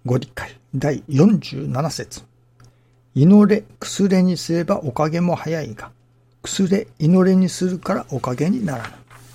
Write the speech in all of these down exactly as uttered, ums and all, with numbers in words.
ご理解だいよんじゅうなな節。祈れ、くすれにすればおかげも早いが、くすれ、祈れにするからおかげになら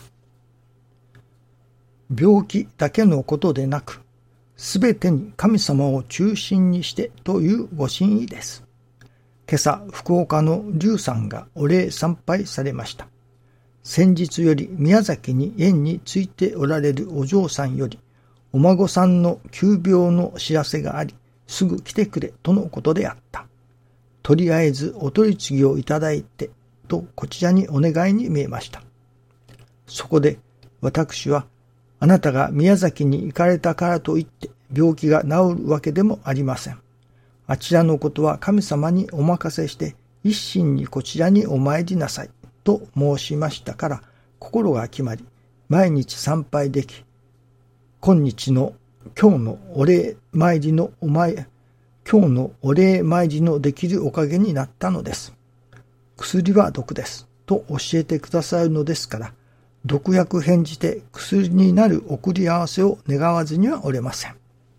ぬ。病気だけのことでなく、すべてに神様を中心にしてというご神意です。今朝、福岡の龍さんがお礼参拝されました。先日より宮崎に縁についておられるお嬢さんより、お孫さんの急病の知らせがあり、すぐ来てくれとのことであった。とりあえずお取り次ぎをいただいて、とこちらにお願いに見えました。そこで私は、あなたが宮崎に行かれたからといって病気が治るわけでもありません。あちらのことは神様にお任せして一心にこちらにお参りなさいと申しましたから心が決まり、毎日参拝でき、今日の今日のお礼参りのお前今日のお礼参りのできるおかげになったのです。薬は毒ですと教えてくださるのですから、毒薬返じて薬になる送り合わせを願わずにはおれません。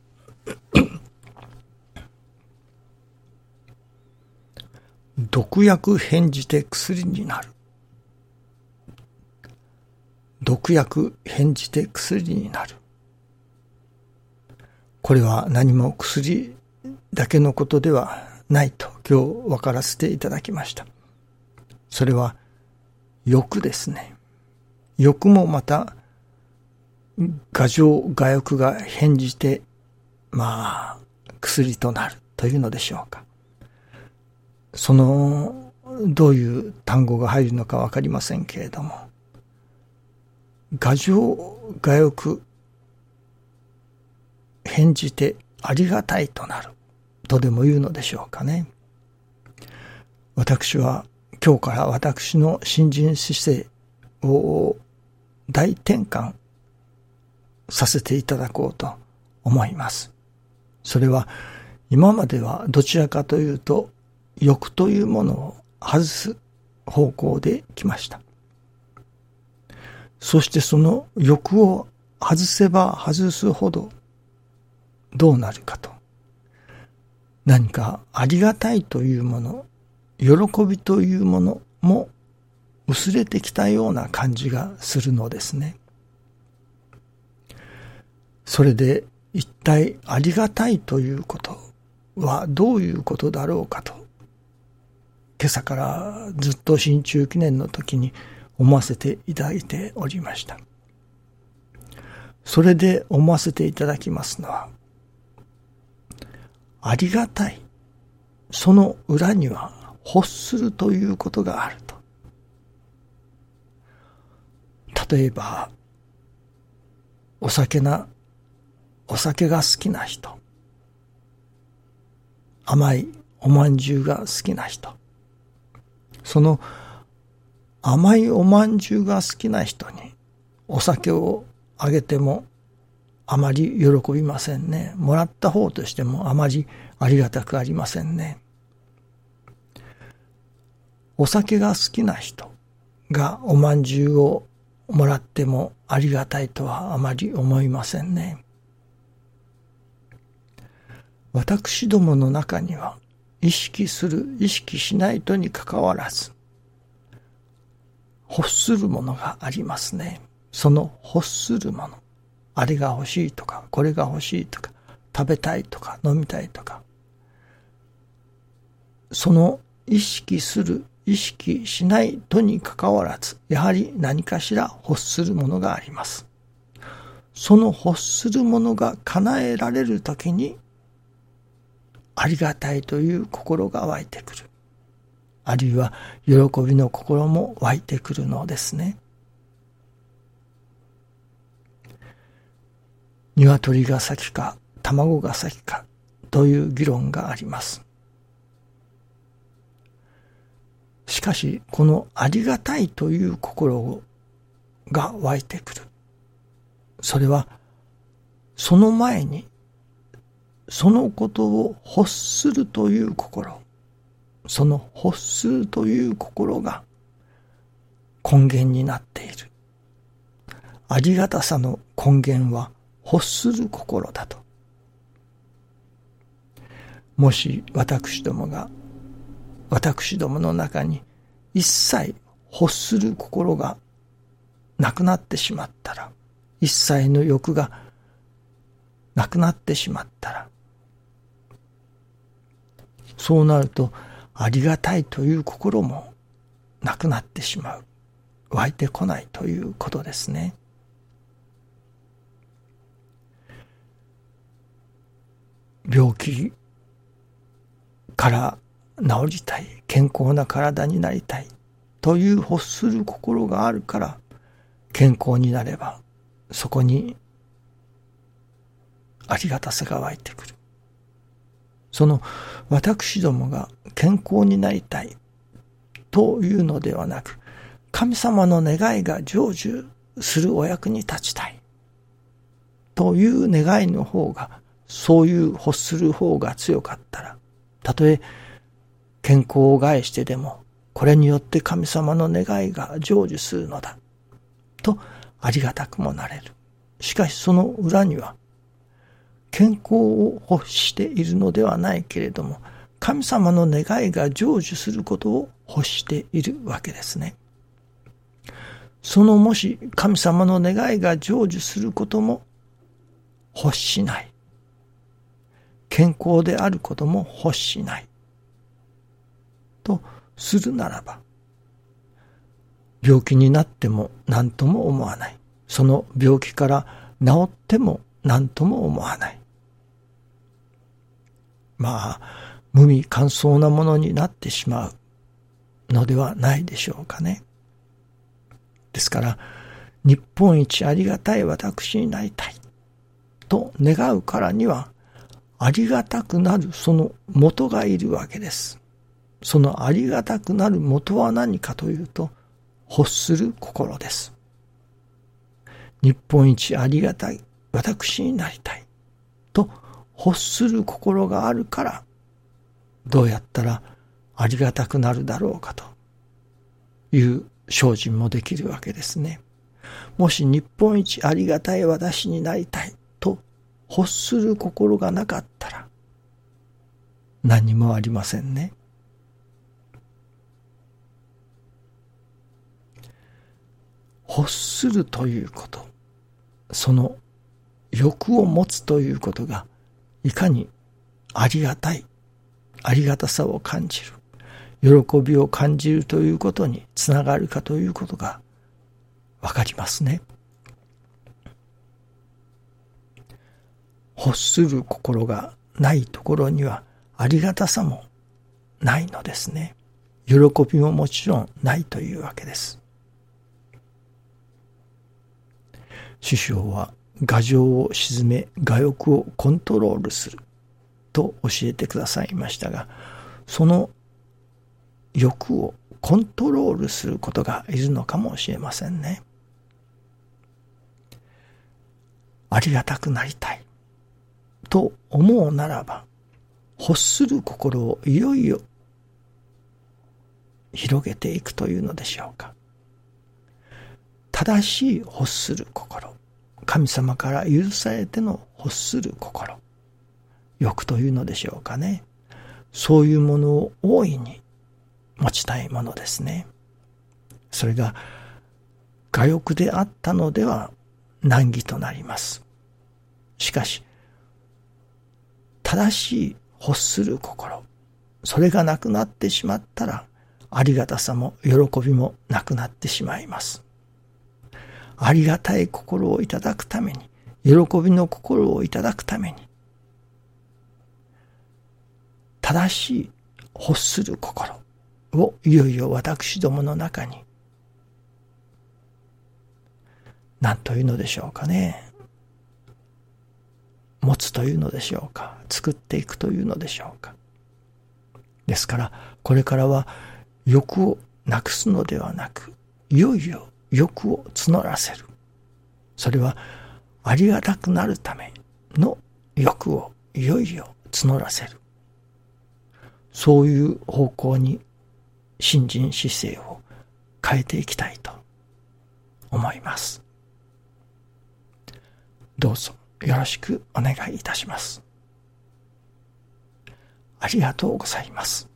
毒薬返じて薬になる。毒薬返じて薬になる。これは何も薬だけのことではないと今日分からせていただきました。それは欲ですね。欲もまた牙城牙欲が返じてまあ薬となるというのでしょうか。そのどういう単語が入るのか分かりませんけれども、牙城牙欲返じてありがたいとなるとでも言うのでしょうかね。私は今日から私の信心姿勢を大転換させていただこうと思います。それは今まではどちらかというと欲というものを外す方向で来ました。そしてその欲を外せば外すほどどうなるかと、何かありがたいというもの、喜びというものも薄れてきたような感じがするのですね。それで一体ありがたいということはどういうことだろうかと、今朝からずっと新中記念の時に思わせていただいておりました。それで思わせていただきますのは、ありがたい、その裏には欲するということがあると。例えばお酒なお酒が好きな人、甘いおまんじゅうが好きな人、その甘いおまんじゅうが好きな人にお酒をあげてもあまり喜びませんね。もらった方としてもあまりありがたくありませんね。お酒が好きな人がおまんじゅうをもらってもありがたいとはあまり思いませんね。私どもの中には意識する意識しないとにかかわらず欲するものがありますね。その欲するもの、あれが欲しいとかこれが欲しいとか食べたいとか飲みたいとか、その意識する意識しないとにかかわらずやはり何かしら欲するものがあります。その欲するものが叶えられるときにありがたいという心が湧いてくる。あるいは喜びの心も湧いてくるのですね。鶏が先か卵が先かという議論があります。しかしこのありがたいという心が湧いてくる。それはその前にそのことを欲するという心、その欲するという心が根源になっている。ありがたさの根源は欲する心だと。 もし私どもが、私どもの中に一切欲する心がなくなってしまったら、一切の欲がなくなってしまったら、そうなるとありがたいという心もなくなってしまう。湧いてこないということですね。病気から治りたい、健康な体になりたいという欲する心があるから、健康になればそこにありがたさが湧いてくる。その私どもが健康になりたいというのではなく、神様の願いが成就するお役に立ちたいという願いの方が、そういう欲する方が強かったら、たとえ健康を害してでも、これによって神様の願いが成就するのだとありがたくもなれる。しかしその裏には、健康を欲しているのではないけれども、神様の願いが成就することを欲しているわけですね。そのもし神様の願いが成就することも欲しない。健康であることも欲しない。とするならば、病気になっても何とも思わない。その病気から治っても何とも思わない。まあ、無味乾燥なものになってしまうのではないでしょうかね。ですから、日本一ありがたい私になりたいと願うからには、ありがたくなるその元がいるわけです。そのありがたくなる元は何かというと、欲する心です。日本一ありがたい私になりたいと欲する心があるから、どうやったらありがたくなるだろうかという精進もできるわけですね。もし日本一ありがたい私になりたいと欲する心がなかったら、何もありませんね。欲するということ、その欲を持つということがいかにありがたい、ありがたさを感じる、喜びを感じるということにつながるかということがわかりますね。欲する心がないところにはありがたさもないのですね。喜びももちろんないというわけです。師匠は我情を鎮め、我欲をコントロールすると教えてくださいましたが、その欲をコントロールすることがいるのかもしれませんね。ありがたくなりたいと思うならば、欲する心をいよいよ広げていくというのでしょうか。正しい欲する心、神様から許されての欲する心、欲というのでしょうかね。そういうものを大いに持ちたいものですね。それが我欲であったのでは難儀となります。しかし、正しい欲する心、それがなくなってしまったら、ありがたさも喜びもなくなってしまいます。ありがたい心をいただくために、喜びの心をいただくために、正しい欲する心をいよいよ私どもの中に、何というのでしょうかね。持つというのでしょうか。作っていくというのでしょうか。ですから、これからは欲をなくすのではなく、いよいよ欲を募らせる。それはありがたくなるための欲をいよいよ募らせる。そういう方向に信心姿勢を変えていきたいと思います。どうぞよろしくお願いいたします。 ありがとうございます。